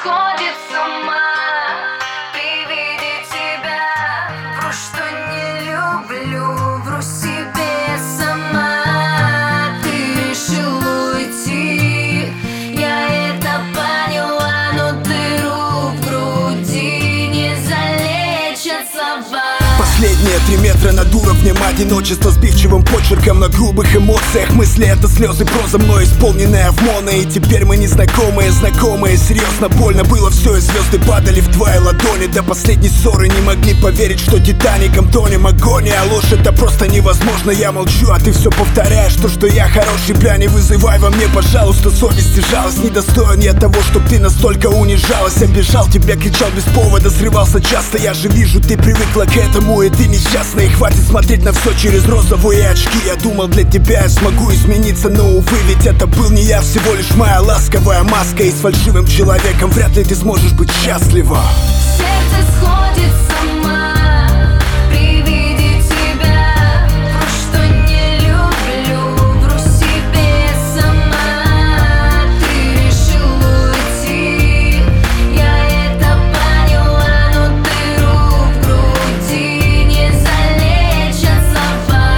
сходит с ума при виде тебя. Вру, что не люблю, вру себе сама. Ты решил уйти, я это поняла, но дыру в груди не залечат слова. Последние 3 метра над уровнем одиночества, сбивчивым почерком на грубых эмоциях. Мысли — это слезы, проза мной исполненная в моно. И теперь мы незнакомые, знакомые. Серьезно больно было все, и звезды падали в твои ладони. До последней ссоры не могли поверить, что Титаником тонем. Агония, ложь — это просто невозможно. Я молчу, а ты все повторяешь. То, что я хороший, бля, не вызывай во мне, пожалуйста, совесть и жалость. Недостоин я того, чтоб ты настолько унижалась. Обижал тебя, кричал без повода, срывался часто. Я же вижу, ты привыкла к этому, и ты несчастна. И хватит смотреть на все через розовые очки. Я думал, для тебя я смогу измениться, но увы, ведь это был не я, всего лишь моя ласковая маска. И с фальшивым человеком вряд ли ты сможешь быть счастлива. Сердце сходит с ума при виде тебя. Вру, что не люблю, вру себе сама. Ты решил уйти, я это поняла, но дыру в груди не залечат слова.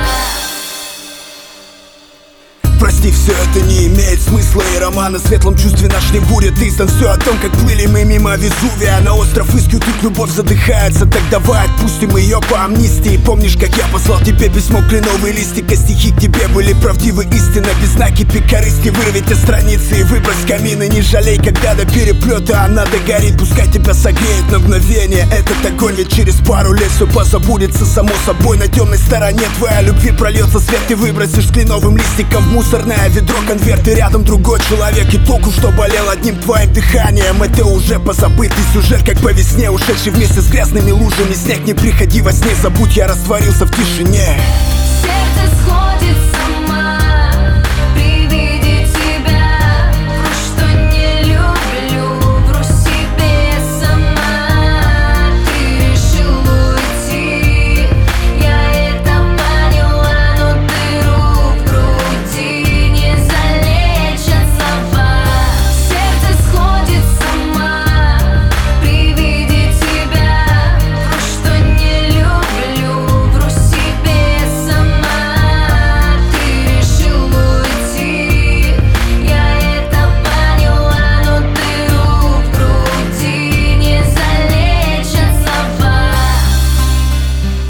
Прости, все это не имеет смысла. И роман о светлом чувстве наш не будет издан. Все о том, как плыли мы мимо Везувия. На остров Искью тут любовь задыхается. Так давай отпустим ее по амнистии. Помнишь, как я послал тебе письмо, кленовые листика? Стихи к тебе были правдивы, истинно, без знаки пикаристки. Вырви те страницы и выбрось в камины. Не жалей, когда до переплета она догорит. Пускай тебя согреет на мгновение этот огонь, ведь через пару лет все позабудется само собой. На темной стороне твоей любви прольется свет. Ты выбросишь с кленовым листиком в мусорное ведро конверт. И рядом другой человек, и толку, что болел одним твоим дыханием. Это уже позабытый сюжет, как по весне, ушедший вместе с грязными лужами снег. Не приходи во сне, забудь, я растворился в тишине. Сердце сходит с ума